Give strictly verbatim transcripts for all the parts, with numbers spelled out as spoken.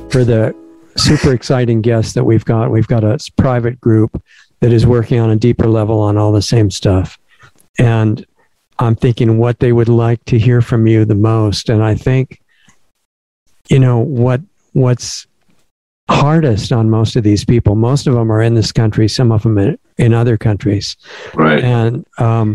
for the super exciting guests that we've got. We've got a private group that is working on a deeper level on all the same stuff. And I'm thinking what they would like to hear from you the most. And I think, you know, what what's hardest on most of these people, most of them are in this country, some of them in, in other countries. Right. And um,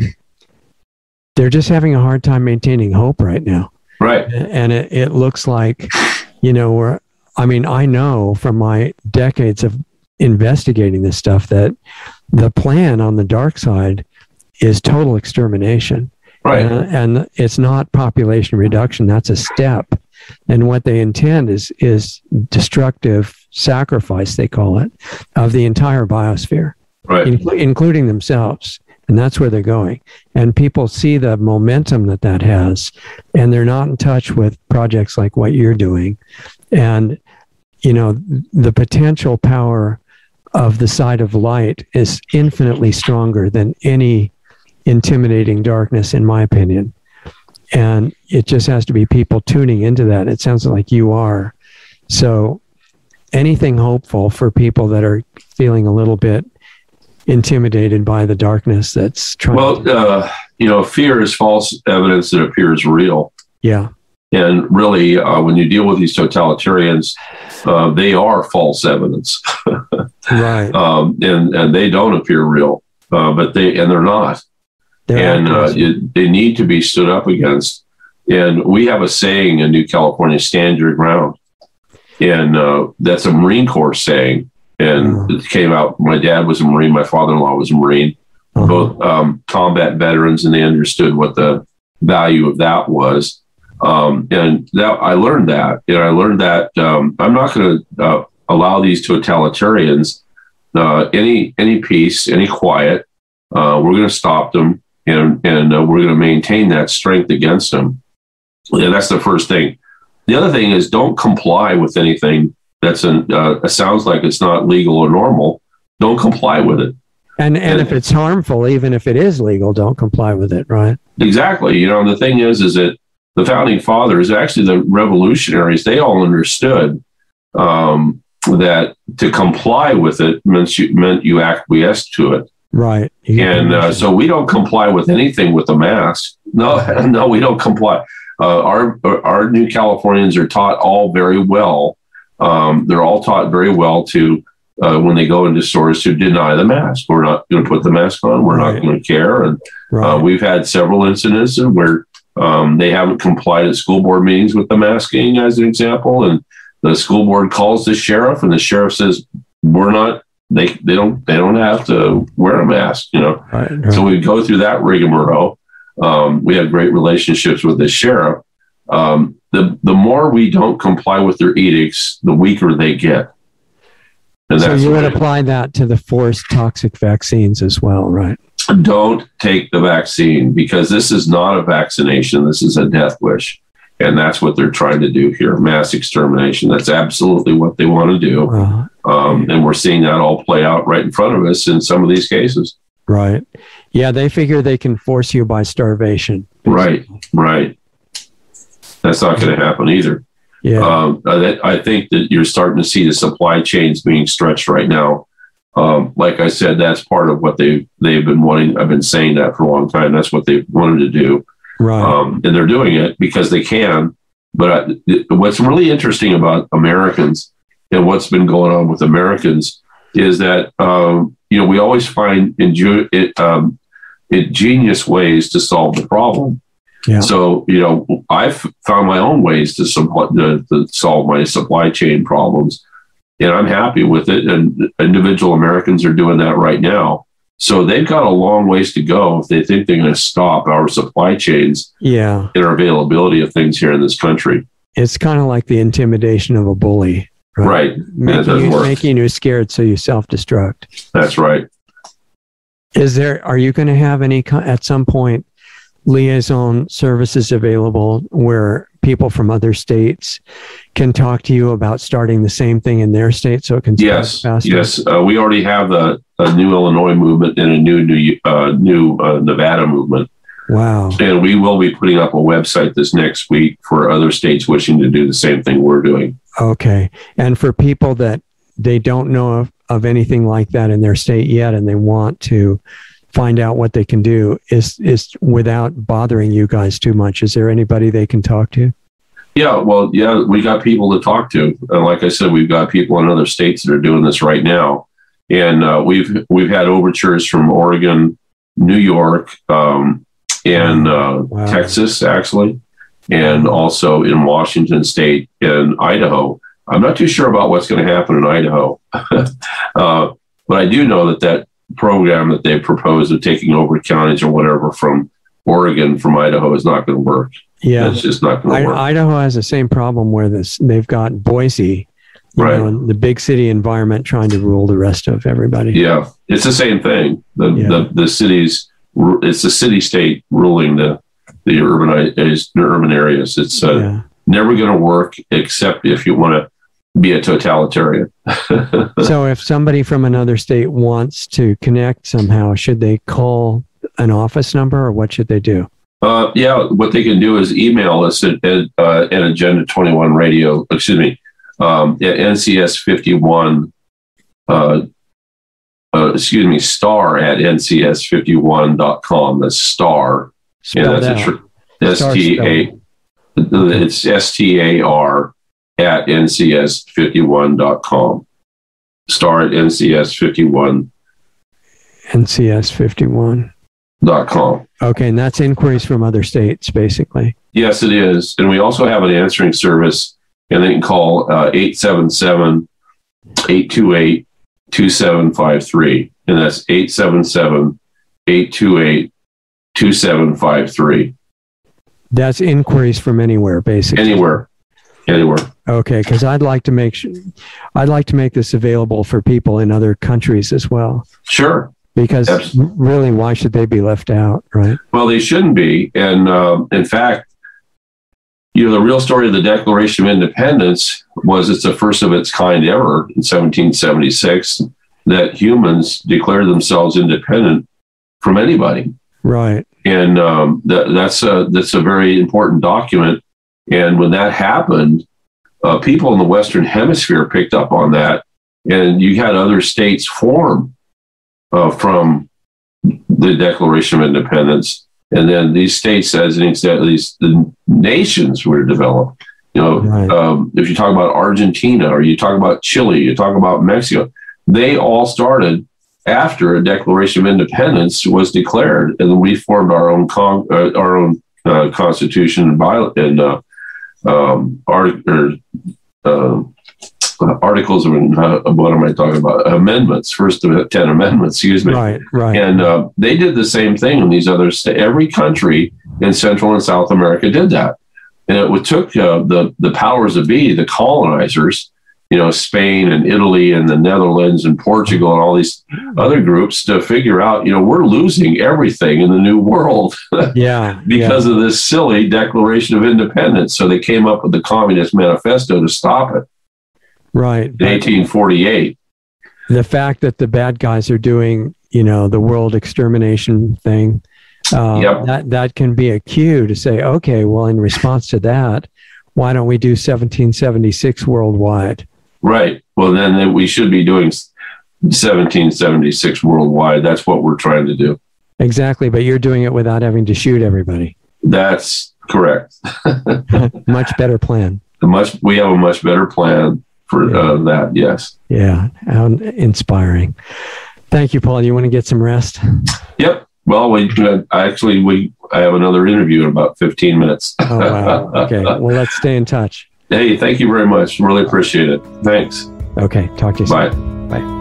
they're just having a hard time maintaining hope right now. Right. And it, it looks like, you know, we're, I mean, I know from my decades of investigating this stuff that the plan on the dark side is total extermination. Right. And, and it's not population reduction. That's a step. And what they intend is is destructive sacrifice, they call it, of the entire biosphere, right, in, including themselves. And that's where they're going. And people see the momentum that that has, and they're not in touch with projects like what you're doing. And, you know, the potential power of the side of light is infinitely stronger than any intimidating darkness, in my opinion. And it just has to be people tuning into that. It sounds like you are. So anything hopeful for people that are feeling a little bit intimidated by the darkness that's trying well, to... uh, you know, fear is false evidence that appears real. Yeah. And really, uh, when you deal with these totalitarians, uh, they are false evidence. Right. Um, and, and they don't appear real, uh, but they, and they're not. They're and uh, it, they need to be stood up against. And we have a saying in New California, stand your ground. And uh, that's a Marine Corps saying. And uh-huh. it came out, my dad was a Marine, my father-in-law was a Marine, uh-huh. both um, combat veterans, and they understood what the value of that was. Um, and that, I learned that. And I learned that um, I'm not going to uh, allow these totalitarians uh, any any peace, any quiet. Uh, we're going to stop them. And, and uh, we're going to maintain that strength against them. And that's the first thing. The other thing is don't comply with anything that's an, uh, sounds like it's not legal or normal. Don't comply with it. And, and and if it's harmful, even if it is legal, don't comply with it, right? Exactly. You know, the thing is, is that the founding fathers, actually the revolutionaries, they all understood um, that to comply with it meant you, meant you acquiesced to it. Right. And uh, so we don't comply with anything with the mask. No, no, we don't comply. Uh, our our New Californians are taught all very well. Um, they're all taught very well to, uh, when they go into stores, to deny the mask. We're not going to put the mask on. We're right. not going to care. And right. uh, we've had several incidents where um, they haven't complied at school board meetings with the masking, as an example. And the school board calls the sheriff, and the sheriff says, we're not, They they don't they don't have to wear a mask, you know. Right, right. So we go through that rigmarole. Um, we have great relationships with the sheriff. Um, the the more we don't comply with their edicts, the weaker they get. And so that's you would apply that to the forced toxic vaccines as well, right? Don't take the vaccine, because this is not a vaccination. This is a death wish. And that's what they're trying to do here, mass extermination. That's absolutely what they want to do. Uh, um, and we're seeing that all play out right in front of us in some of these cases. Right. Yeah, they figure they can force you by starvation. Right, right. That's not going to happen either. Yeah. Um, I, I think that you're starting to see the supply chains being stretched right now. Um, like I said, that's part of what they, they've been wanting. I've been saying that for a long time. That's what they've wanted to do. Right. Um, and they're doing it because they can. But I, what's really interesting about Americans and what's been going on with Americans is that, um, you know, we always find inju- it, um, ingenious ways to solve the problem. Yeah. So, you know, I've found my own ways to, supply, to, to solve my supply chain problems, and I'm happy with it. And individual Americans are doing that right now. So they've got a long ways to go if they think they're going to stop our supply chains yeah. and our availability of things here in this country. It's kind of like the intimidation of a bully. Right. right. Making, you, making you scared so you self-destruct. That's right. Is there, are you going to have any, at some point, liaison services available where people from other states can talk to you about starting the same thing in their state so it can yes faster? Yes, uh, we already have a, a new Illinois movement and a new new uh, new uh, Nevada movement. Wow. And we will be putting up a website this next week for other states wishing to do the same thing we're doing. Okay. And for people that they don't know of, of anything like that in their state yet, and they want to find out what they can do, is is without bothering you guys too much, is there anybody they can talk to? Yeah, well, yeah, we got people to talk to. And like I said, we've got people in other states that are doing this right now. And uh, we've we've had overtures from Oregon, New York, um, and uh, wow. Texas, actually, and also in Washington State and Idaho. I'm not too sure about what's going to happen in Idaho. uh, but I do know that that program that they proposed of taking over counties or whatever from Oregon, from Idaho, is not going to work. Yeah, it's just not going to work. Idaho has the same problem where this they've got Boise, you right. know, the big city environment trying to rule the rest of everybody. Yeah, it's the same thing. The yeah. the, the cities, it's the city state ruling the the urban the urban areas. It's uh, yeah. never going to work except if you want to be a totalitarian. So if somebody from another state wants to connect somehow, should they call an office number, or what should they do? Uh, yeah, what they can do is email us at, at, uh, at Agenda twenty-one Radio, excuse me, um, at N C S fifty-one, uh, uh, excuse me, star at N C S fifty-one dot com. That's star. Yeah, that's a tr- S T A, it's S T A R at N C S fifty-one dot com. Star at N C S fifty-one. N C S fifty-one. Dot com. Okay, and that's inquiries from other states, basically. Yes, it is. And we also have an answering service, and they can call uh, eight seven seven, eight two eight, two seven five three. And that's eight seven seven, eight two eight, two seven five three. That's inquiries from anywhere, basically. Anywhere. Anywhere. Okay, because I'd like to make sure, I'd like to make this available for people in other countries as well. Sure. Because Absolutely. Really, why should they be left out, right? Well, they shouldn't be. And uh, in fact, you know, the real story of the Declaration of Independence was it's the first of its kind ever in seventeen seventy-six that humans declared themselves independent from anybody. Right. And um, that, that's, a, that's a very important document. And when that happened, uh, people in the Western Hemisphere picked up on that. And you had other states form Uh, from the Declaration of Independence, and then these states, as an example, these the nations were developed. You know, right. um, if you talk about Argentina, or you talk about Chile, you talk about Mexico, they all started after a Declaration of Independence was declared, and then we formed our own con- uh, our own uh, constitution and by and uh, um, art or. Uh, Uh, articles of uh, what am I talking about? Amendments, first of ten amendments, excuse me. Right, right. And uh, they did the same thing in these other states. Every country in Central and South America did that. And it took uh, the, the powers that be, the colonizers, you know, Spain and Italy and the Netherlands and Portugal and all these other groups to figure out, you know, we're losing everything in the new world yeah, because yeah. of this silly Declaration of Independence. So they came up with the Communist Manifesto to stop it. Right. In eighteen forty-eight. The fact that the bad guys are doing, you know, the world extermination thing, uh, yep. that, that can be a cue to say, okay, well, in response to that, why don't we do seventeen seventy-six worldwide? Right. Well, then we should be doing seventeen seventy-six worldwide. That's what we're trying to do. Exactly. But you're doing it without having to shoot everybody. That's correct. Much better plan. A much, we have a much better plan. For uh, that, yes. Yeah, how inspiring. Thank you, Paul. You want to get some rest? Yep. Well, we uh, actually we I have another interview in about fifteen minutes. Oh wow. Okay. Well, let's stay in touch. Hey, thank you very much. Really appreciate it. Thanks. Okay. Talk to you Bye. soon. Bye.